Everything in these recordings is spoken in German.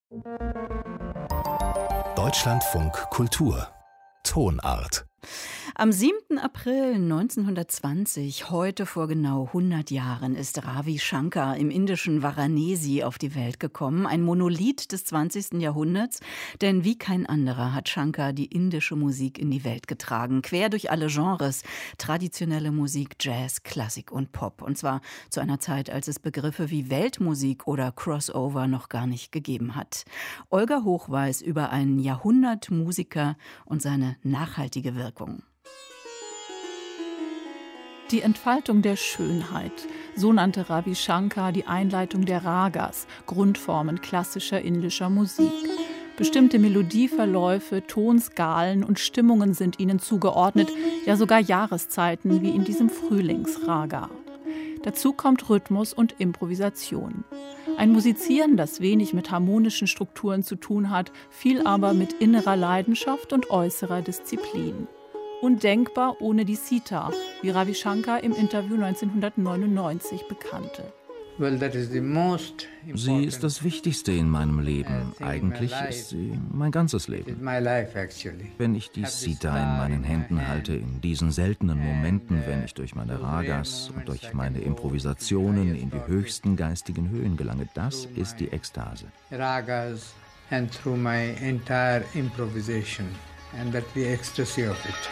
Deutschlandfunk Kultur Tonart. Am 7. April 1920, heute vor genau 100 Jahren, ist Ravi Shankar im indischen Varanasi auf die Welt gekommen. Ein Monolith des 20. Jahrhunderts, denn wie kein anderer hat Shankar die indische Musik in die Welt getragen. Quer durch alle Genres, traditionelle Musik, Jazz, Klassik und Pop. Und zwar zu einer Zeit, als es Begriffe wie Weltmusik oder Crossover noch gar nicht gegeben hat. Olga Hoch weiß über einen Jahrhundertmusiker und seine nachhaltige Wirkung. Die Entfaltung der Schönheit, so nannte Ravi Shankar die Einleitung der Ragas, Grundformen klassischer indischer Musik. Bestimmte Melodieverläufe, Tonskalen und Stimmungen sind ihnen zugeordnet, ja sogar Jahreszeiten wie in diesem Frühlingsraga. Dazu kommt Rhythmus und Improvisation. Ein Musizieren, das wenig mit harmonischen Strukturen zu tun hat, viel aber mit innerer Leidenschaft und äußerer Disziplin. Undenkbar ohne die Sitar, wie Ravi Shankar im Interview 1999 bekannte. Sie ist das Wichtigste in meinem Leben. Eigentlich ist sie mein ganzes Leben. Wenn ich die Sitar in meinen Händen halte, in diesen seltenen Momenten, wenn ich durch meine Ragas und durch meine Improvisationen in die höchsten geistigen Höhen gelange, das ist die Ekstase. Ragas and through my entire improvisation, and that's the ecstasy of it.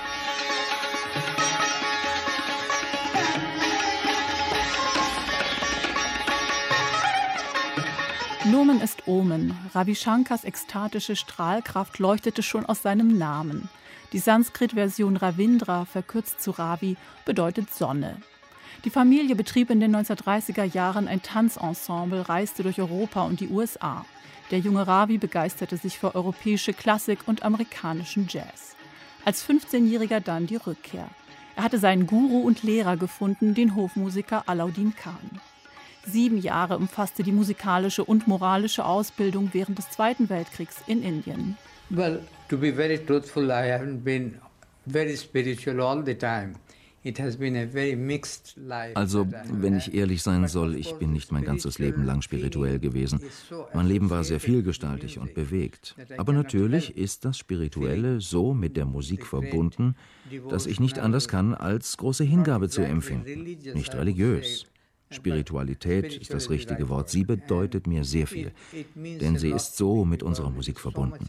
Nomen ist Omen. Ravi Shankars ekstatische Strahlkraft leuchtete schon aus seinem Namen. Die Sanskrit-Version Ravindra, verkürzt zu Ravi, bedeutet Sonne. Die Familie betrieb in den 1930er Jahren ein Tanzensemble, reiste durch Europa und die USA. Der junge Ravi begeisterte sich für europäische Klassik und amerikanischen Jazz. Als 15-Jähriger dann die Rückkehr. Er hatte seinen Guru und Lehrer gefunden, den Hofmusiker Alauddin Khan. 7 Jahre umfasste die musikalische und moralische Ausbildung während des Zweiten Weltkriegs in Indien. Well, to be very truthful, I haven't been very spiritual all the time. It has been a very mixed life. Also, wenn ich ehrlich sein soll, ich bin nicht mein ganzes Leben lang spirituell gewesen. Mein Leben war sehr vielgestaltig und bewegt. Aber natürlich ist das Spirituelle so mit der Musik verbunden, dass ich nicht anders kann, als große Hingabe zu empfinden. Nicht religiös. Spiritualität ist das richtige Wort. Sie bedeutet mir sehr viel, denn sie ist so mit unserer Musik verbunden.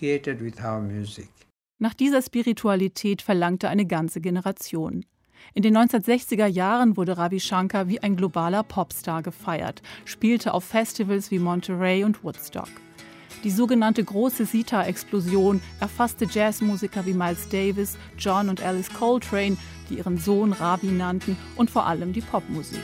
Nach dieser Spiritualität verlangte eine ganze Generation. In den 1960er Jahren wurde Ravi Shankar wie ein globaler Popstar gefeiert, spielte auf Festivals wie Monterey und Woodstock. Die sogenannte große Sitar-Explosion erfasste Jazzmusiker wie Miles Davis, John und Alice Coltrane, die ihren Sohn Ravi nannten, und vor allem die Popmusik.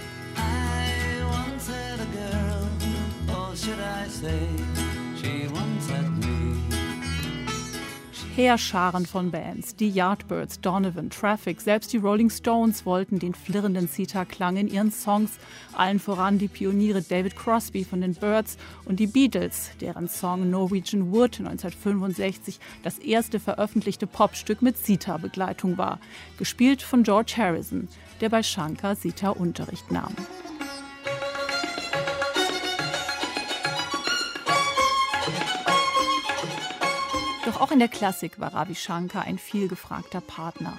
Heerscharen von Bands, die Yardbirds, Donovan, Traffic, selbst die Rolling Stones wollten den flirrenden Sitar-Klang in ihren Songs, allen voran die Pioniere David Crosby von den Byrds und die Beatles, deren Song Norwegian Wood 1965 das erste veröffentlichte Popstück mit Sitar-Begleitung war, gespielt von George Harrison, der bei Shankar Sitar-Unterricht nahm. Doch auch in der Klassik war Ravi Shankar ein vielgefragter Partner.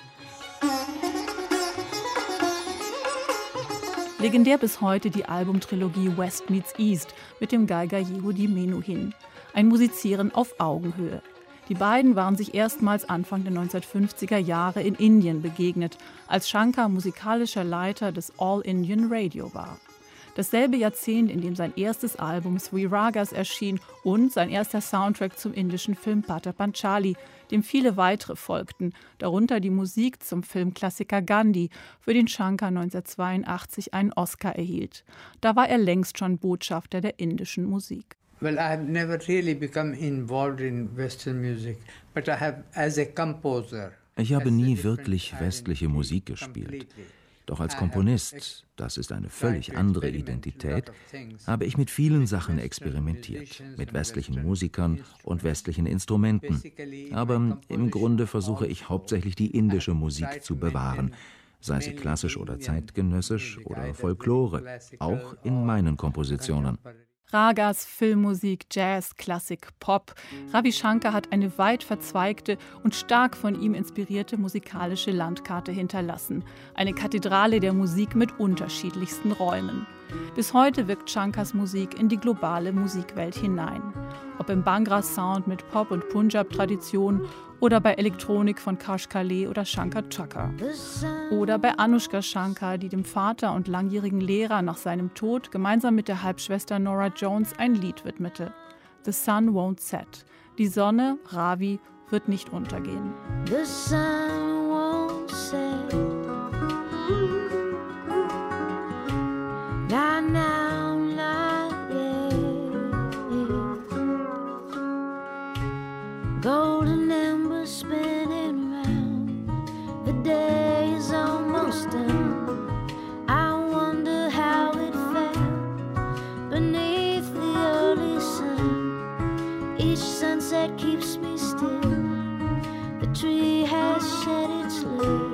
Legendär bis heute die Albumtrilogie West Meets East mit dem Geiger Yehudi Menuhin. Ein Musizieren auf Augenhöhe. Die beiden waren sich erstmals Anfang der 1950er Jahre in Indien begegnet, als Shankar musikalischer Leiter des All Indian Radio war. Dasselbe Jahrzehnt, in dem sein erstes Album Three Ragas erschien und sein erster Soundtrack zum indischen Film Pather Panchali, dem viele weitere folgten, darunter die Musik zum Filmklassiker Gandhi, für den Shankar 1982 einen Oscar erhielt. Da war er längst schon Botschafter der indischen Musik. Well, I have never really become involved in Western music, but I have as a composer. Ich habe nie wirklich westliche Musik gespielt. Doch als Komponist, das ist eine völlig andere Identität, habe ich mit vielen Sachen experimentiert, mit westlichen Musikern und westlichen Instrumenten. Aber im Grunde versuche ich hauptsächlich die indische Musik zu bewahren, sei sie klassisch oder zeitgenössisch oder Folklore, auch in meinen Kompositionen. Ragas, Filmmusik, Jazz, Klassik, Pop. Ravi Shankar hat eine weit verzweigte und stark von ihm inspirierte musikalische Landkarte hinterlassen. Eine Kathedrale der Musik mit unterschiedlichsten Räumen. Bis heute wirkt Shankars Musik in die globale Musikwelt hinein. Ob im Bhangra-Sound mit Pop- und Punjab-Tradition oder bei Elektronik von Kash Kale oder Shankar Chakra. Oder bei Anushka Shankar, die dem Vater und langjährigen Lehrer nach seinem Tod gemeinsam mit der Halbschwester Norah Jones ein Lied widmete. The Sun Won't Set. Die Sonne, Ravi, wird nicht untergehen. The sun won't set. Not now, not yet. Golden embers spinning round. The day is almost done. I wonder how it felt beneath the early sun. Each sunset keeps me still. The tree has shed its leaves.